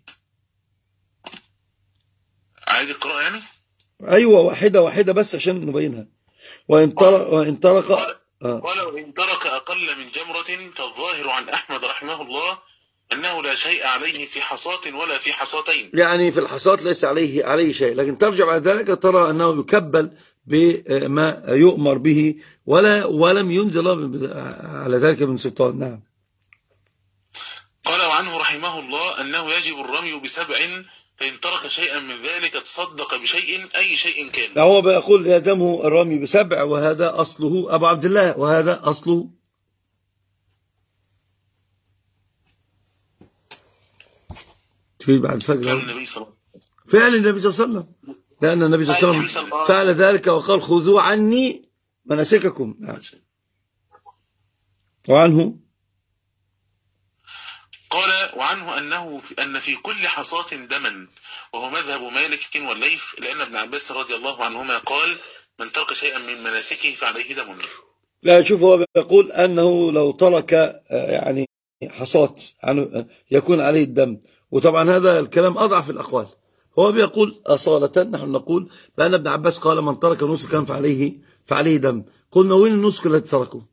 عيد القراءة يعني.
أيوة، واحدة بس عشان نبينها. وإن ترك
ولو إن ترك أقل من جمرة، فالظاهر عن أحمد رحمه الله أنه لا شيء عليه في حصات ولا في حصتين، يعني
في الحصات ليس عليه شيء، لكن ترجع بعد ذلك ترى أنه يكبل بما يؤمر به ولم ينزل على ذلك من سلطان. نعم.
قال وعنه رحمه الله أنه يجب الرمي ب7، فإن ترك شيئا من ذلك تصدق بشيء أي شيء كان.
هو بيقول يلزمه الرمي ب7، وهذا أصله أبو عبد الله، وهذا أصله بعد الفجر فعل النبي صلى الله عليه وسلم، لأن النبي صلى الله عليه وسلم فعل ذلك وقال خذوا عني مناسككم. نعم.
وعنه أن في كل حصاة دما، وهو مذهب مالك والليث، لأن ابن عباس رضي الله عنهما قال من ترك شيئا من مناسكه فعليه دم.
لا، شوف، هو بيقول أنه لو ترك يعني حصاة يكون عليه الدم، وطبعا هذا الكلام أضعف الأقوال. هو بيقول أصالة نحن نقول بأن ابن عباس قال من ترك نسكا فعليه دم. قلنا وين النسك الذي تركه؟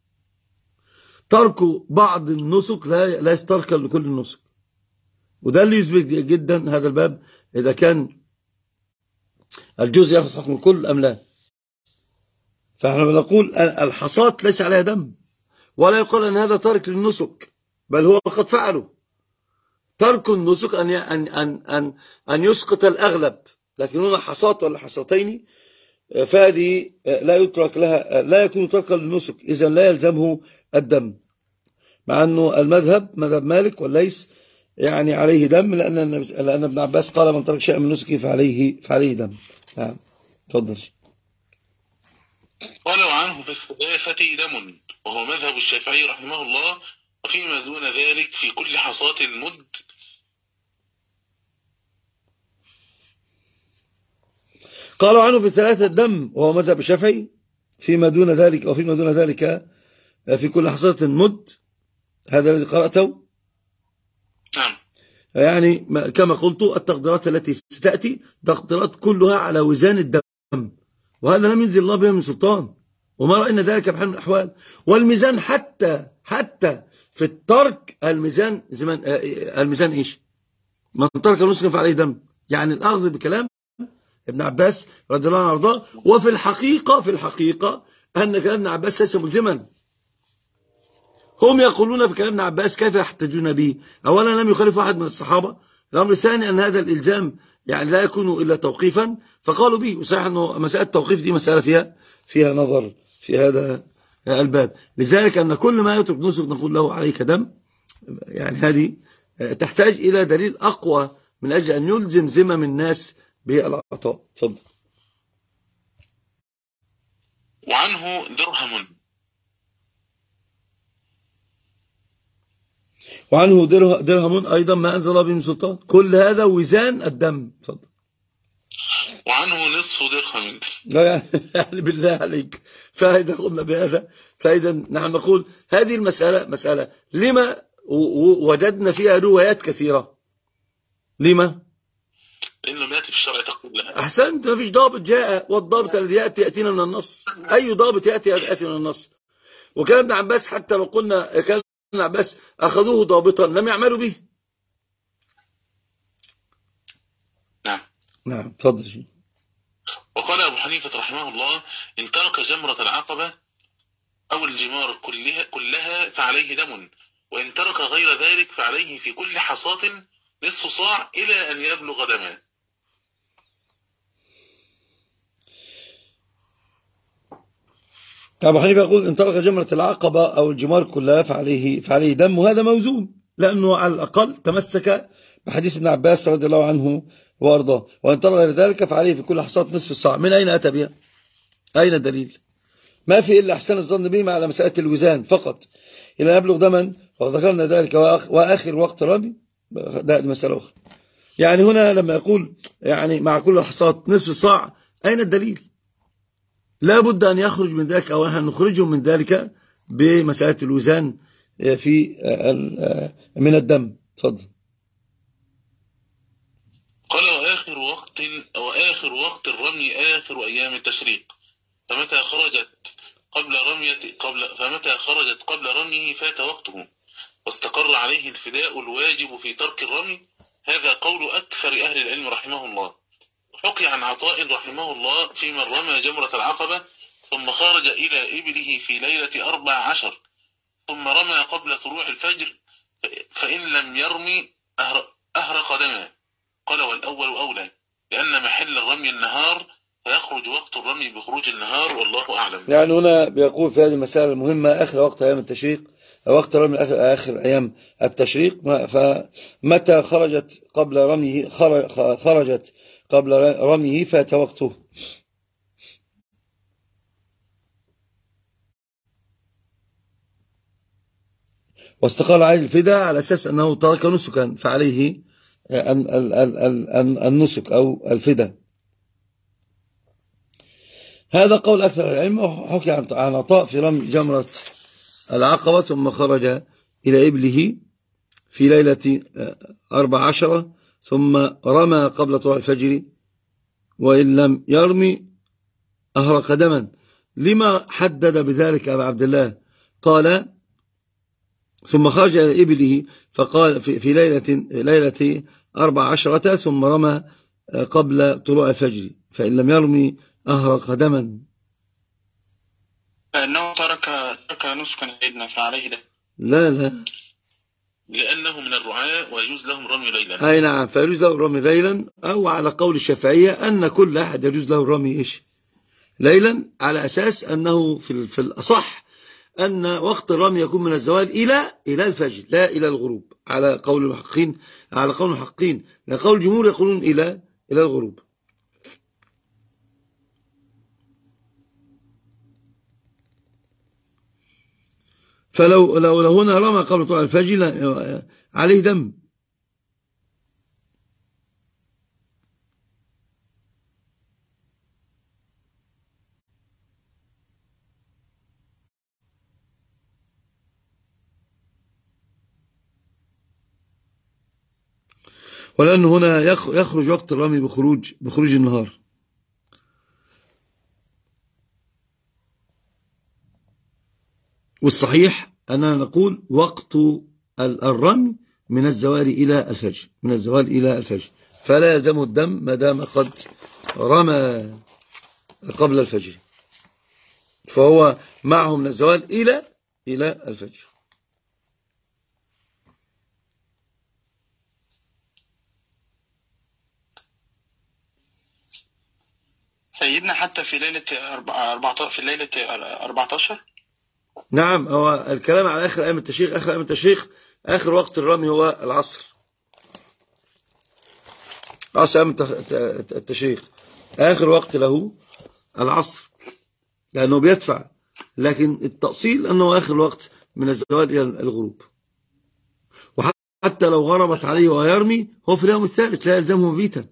تركوا بعض النسك لا يسترك لكل النسك، وده اللي يثبت جدا هذا الباب إذا كان الجزء يأخذ حكم الكل أم لا. فاحنا بنقول الحصاة ليس عليها دم، ولا يقال أن هذا ترك للنسك، بل هو قد فعله. ترك النسك أن يسقط الأغلب، لكن هنا حصاة ولا حصتين فهذه لا يترك لها، لا يكون تركا للنسك، إذن لا يلزمه الدم، مع أنه مذهب مالك والليث يعني عليه دم، لأن ابن عباس قال من ترك شيئا من نسكه فعليه دم. نعم. تفضل.
ولو عنه في الثلاثة دم، وهو مذهب الشافعي رحمه الله، وفيما دون ذلك في كل حصاة مد.
قالوا عنه في الثلاثة دم، وهو مذهب الشافعي، فيما دون ذلك في كل حصاة مد. هذا الذي قرأته.
نعم.
يعني كما قلت التقديرات التي ستأتي تقديرات كلها على وزان الدم، وهذا لم ينزل الله بها من سلطان، وما رأينا ذلك بحال من الأحوال. والميزان حتى في الترك الميزان إيش؟ من ترك نسكا فعليه دم، يعني الأخذ بكلام ابن عباس رضي الله عنه وارضاه. وفي الحقيقة أن كلام ابن عباس ليس ملزما. هم يقولون في كلام ابن عباس كيف يحتجون به؟ أولا لم يخالف أحد من الصحابة. الأمر الثاني أن هذا الإلزام يعني لا يكون إلا توقيفا، فقالوا به. وصحيح أنه مسألة التوقيف دي مسألة فيها نظر في هذا الباب. لذلك أن كل ما يترك نسك نقول له عليك دم، يعني هذه تحتاج إلى دليل أقوى من أجل أن يلزم ذمم الناس بالعطاء. تفضل.
وعنه درهم.
وعنه درهم أيضا ما أنزل الله به من سلطان. كل هذا وزان الدم. تفضل.
وعنه نصف درهم.
يعني بالله عليك، فإذا قلنا بهذا، فإذا نحن نقول هذه مسألة لما وجدنا فيها روايات كثيرة؟ لما؟
لأنه ما يأتي في الشرع تقول لها.
أحسنت، ما فيش ضابط جاء، والضابط الذي يأتينا من النص. أي ضابط يأتي من النص؟ وكان ابن عباس حتى لو قلنا كان ابن عباس أخذوه ضابطا لم يعملوا به. نعم تفضل.
وقال أبو حنيفة رحمه الله: إن ترك جمرة العقبة أو الجمار كلها فعليه دم، وإن ترك غير ذلك فعليه في كل حصاة نصف صاع إلى أن يبلغ دما.
أبو حنيفة يقول إن ترك جمرة العقبة أو الجمار كلها فعليه دم، وهذا موزون، لأنه على الأقل تمسك بحديث ابن عباس رضي الله عنه وأرضاه. وإن ترك غير ذلك فعليه في كل حصاة نصف الصاع. من أين أتى بها؟ أين الدليل؟ ما في إلا إحسان الظن بهم على مسألة الوزان فقط إلى يبلغ دما، وذكرنا ذلك. وآخر وقت رمي ده مسألة أخرى. يعني هنا لما يقول يعني مع كل حصاة نصف صاع، أين الدليل؟ لا بد أن يخرج من ذلك، أو نحن نخرجه من ذلك بمسألة الوزان في من الدم. تفضل.
قال: وآخر وقت الرمي آخر أيام التشريق، فمتى خرجت قبل رميه فات وقته، واستقر عليه الفداء الواجب في ترك الرمي. هذا قول أكثر أهل العلم رحمه الله. حكي عن عطاء رحمه الله في من رمى جمرة العقبة ثم خرج إلى إبله في ليلة 14 ثم رمى قبل طلوع الفجر، فإن لم يرمي أهرق دما. قال: والأول أولى، لأن محل الرمي النهار، فيخرج وقت الرمي بخروج النهار، والله أعلم.
يعني هنا بيقول في هذه المسألة المهمة آخر وقت أيام التشريق، وقت الرمي آخر أيام التشريق. فمتى خرجت قبل رميه فات وقته. واستقال عليه الفداء على أساس أنه ترك نسكا، فعليه النسك أو الفداء. هذا قول أكثر العلم. حكي عن عطاء في رمي جمرة العقبة ثم خرج إلى إبله في ليلة 14 ثم رمى قبل طلوع الفجر، وإن لم يرمي أهرق دما. لما حدد بذلك أبا عبد الله؟ قال: ثم خرج إلى إبله، فقال في ليلة 14 ثم رمى قبل طلوع الفجر، فإن لم يرمي أهرق دما.
لأنه ترك نسكا عيدنا فعليه ده.
لا
لأنه من الرعاة ويجوز لهم رمي ليلا.
أي نعم، فيجوز له الرمي ليلا، أو على قول الشافعية أن كل أحد يجوز له الرمي إيش ليلا، على أساس أنه في الأصح أن وقت الرمي يكون من الزوال إلى الفجر لا إلى الغروب، على قول المحققين. لأن قول الجمهور يقولون إلى الغروب. فلو هنا رمى قبل طلوع الفجر عليه دم. ولأن هنا يخرج وقت الرمي بخروج النهار. والصحيح أننا نقول وقت الرمي من الزوال إلى الفجر، فلا يلزمه الدم ما دام قد رمى قبل الفجر، فهو معه من الزوال إلى الفجر.
سيدنا حتى في ليلة 14.
نعم، هو الكلام على آخر أيام التشريق. آخر وقت الرمي هو العصر أيام التشريق، آخر وقت له العصر. لأنه بيدفع، لكن التأصيل أنه آخر الوقت من الزوال إلى الغروب. وحتى لو غربت عليه ويرمي هو في اليوم الثالث لا يلزمه مبيتا.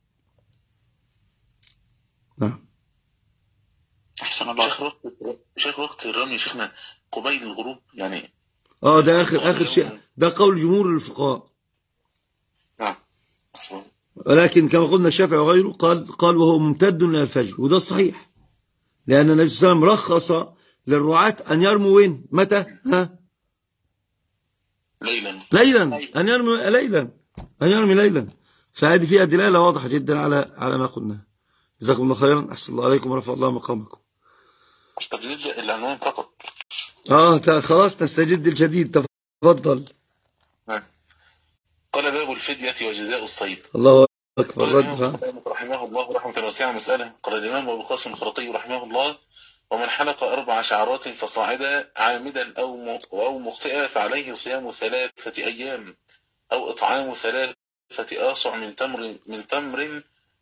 نعم.
أحسن الله. شيخ وقت الرمي شيخنا قبيل الغروب يعني.
ده آخر شيء، ده قول جمهور الفقهاء.
نعم.
ولكن كما قلنا الشافعي وغيره قال وهو ممتد إلى الفجر، وده الصحيح، لأن النبي صلى الله عليه وسلم رخص للرعاة أن يرموا وين؟ متى؟ ليلا. أن يرمي ليلا. فهذه فيها دلالة واضحة جدا على ما قلنا. جزاكم الله خيرا، أحسن الله عليكم ورفع الله مقامكم.
استجد العنوان فقط.
خلاص نستجد الجديد، تفضل.
قال باب الفدية وجزاء الصيد.
الله أكبر.
رحمه الله رحمة واسعة مسألة. قال الإمام أبو القاسم الخرطي رحمه الله: ومن حلق 4 شعرات فصاعدا عامدا أو مخطئا فعليه صيام 3 أيام أو إطعام 3 آصع من تمر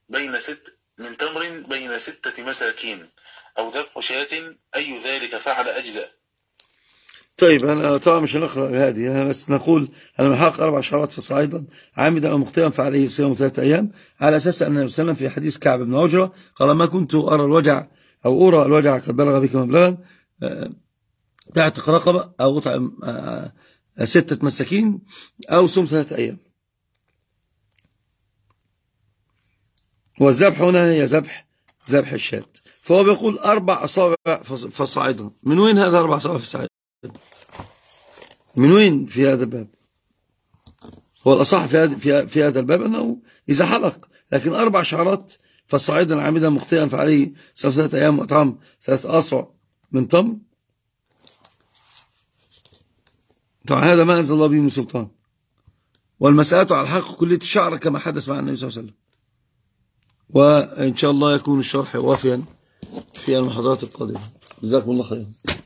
بين 6 مساكين أو ذبح شاة، أي ذلك فعل أجزاء.
طيب أنا طبعا مش هنقرأ هذه، بس نقول أنا من حلق 4 شعرات فصاعدا عامدا أو مخطئا فعليه صيام 3 أيام، على أساس أن النبي صلى الله عليه وسلم في حديث كعب بن عجرة قال: ما كنت أرى الوجع قد بلغ بك مبلغا تعتق رقبة أو أطعم 6 مساكين أو صم 3 أيام. والذبح هنا هي ذبح الشاة. فهو بيقول 4 أصابع فصاعدا. من وين هذا 4 أصابع فصاعدا؟ من وين في هذا الباب؟ هو الأصح في هذا الباب أنه إذا حلق، لكن 4 شعرات فصاعدا عامدا مخطئا فعليه صيام 3 أيام وإطعام 3 آصع من تمر. طبعا هذا ما أنزل الله به من سلطان، والمسألة على الحق كلية الشعر كما حدث مع النبي صلى الله عليه وسلم. وإن شاء الله يكون الشرح وافيا في المحاضرات القادمة. جزاكم الله خيرا.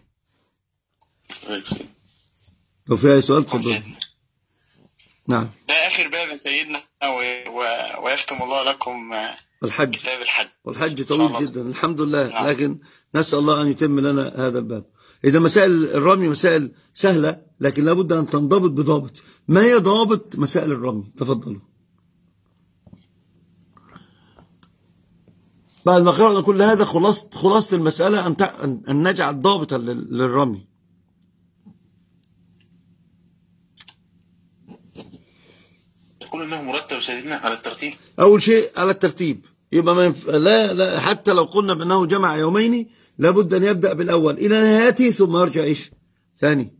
لو في أي سؤال تفضل. نعم.
ده آخر باب سيدنا، ويختم الله لكم
الحج.
كتاب الحج.
والحج طويل جدا الحمد لله. نعم. لكن نسأل الله أن يتم لنا هذا الباب. إذا مسائل الرمي مسائل سهلة، لكن لابد أن تنضبط بضابط. ما هي ضابط مسائل الرمي؟ تفضلوا. بعد ما قرأنا كل هذا خلاصة المسألة أن نجعل ضابطا للرمي.
تقول إنه مرتب سيدنا على الترتيب.
أول شيء على الترتيب، يبقى لا حتى لو قلنا بأنه جمع يومين لابد أن يبدأ بالأول إلى نهايته ثم يرجع ثاني.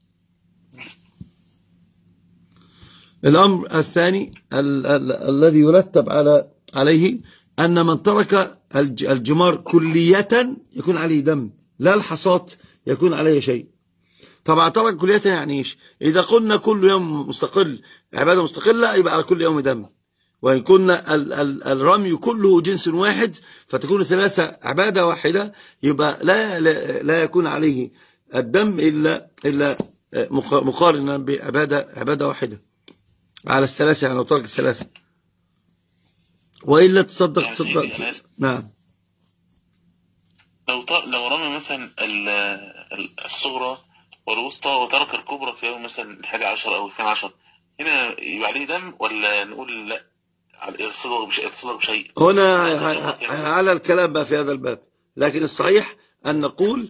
الأمر الثاني الذي يرتب عليه أن من ترك الجمار كلية يكون عليه دم، لا الحصات يكون عليه شيء. طبعا ترك كلية يعني إيش؟ إذا قلنا كل يوم مستقل عبادة مستقلة يبقى على كل يوم دم، وإن كنا الرمي كله جنس واحد فتكون 3 عبادة واحدة، يبقى لا يكون عليه الدم إلا مقارنة بعبادة واحدة على 3، يعني لو ترك 3 وإلا تصدق. نعم.
لو رمى مثلا الصغرى والوسطى وترك الكبرى في يوم مثلا 11 أو 12، هنا يبقى عليه دم ولا نقول لا يتصدق بشيء؟
هنا على الكلام بقى في هذا الباب، لكن الصحيح أن نقول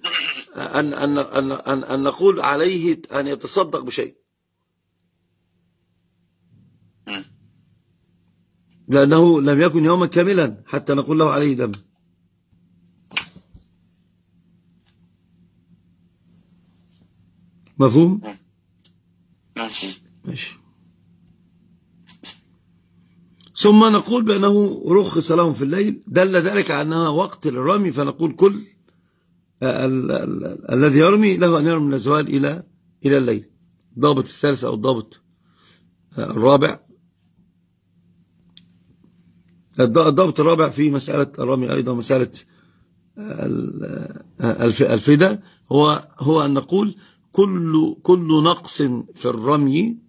أن نقول عليه أن يتصدق بشيء، لأنه لم يكن يوما كاملا حتى نقول له عليه دم. مفهوم؟ ماشي. ثم نقول بأنه رخص لهم في الليل، دل ذلك على أنها وقت للرمي، فنقول كل الذي يرمي له أن يرمي من الزوال إلى الليل. ضابط الثالث أو الضابط الرابع، الضابط الرابع في مسألة الرمي أيضا مسألة الفداء هو أن نقول كل نقص في الرمي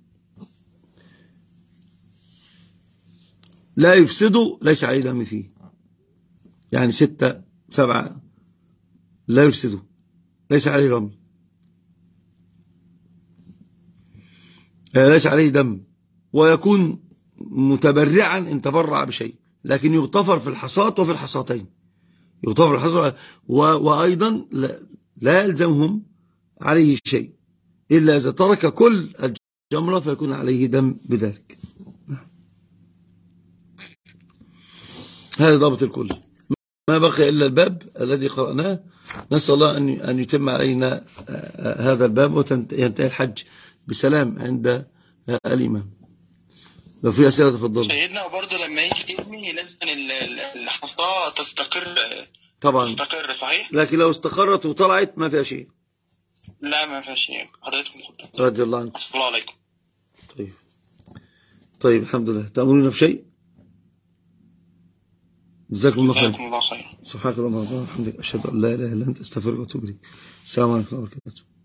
لا يفسده ليس عليه دم فيه، يعني 6 7 لا يفسده، ليس عليه رمي، ليس عليه دم، ويكون متبرعا إن تبرع بشيء، لكن يغتفر في الحصاة وفي الحصاتين، يغتفر الحصاة، وأيضا لا يلزمهم عليه شيء إلا إذا ترك كل الجمرة فيكون عليه دم بذلك. هذا ضابط الكل. ما بقي إلا الباب الذي قرأناه، نسأل الله أن يتم علينا هذا الباب وينتهي الحج بسلام عند الإمام. لو في أسئلة تفضلوا.
سيدنا، وبرضه لما يجي تبني لازم الحصاة تستقر
طبعا،
تستقر صحيح؟
لكن لو استقرت وطلعت ما فيها شيء.
لا ما فيها شيء. حضرتكم
رضي الله عنك.
السلام عليكم.
طيب الحمد لله. تأمرون بشيء؟ جزاكم الله خير.
جزاكم الله خير.
سبحانك اللهم وبحمدك، أشهد أن لا إله إلا أنت، أستغفرك وأتوب إليك. السلام عليكم ورحمة الله وبركاته.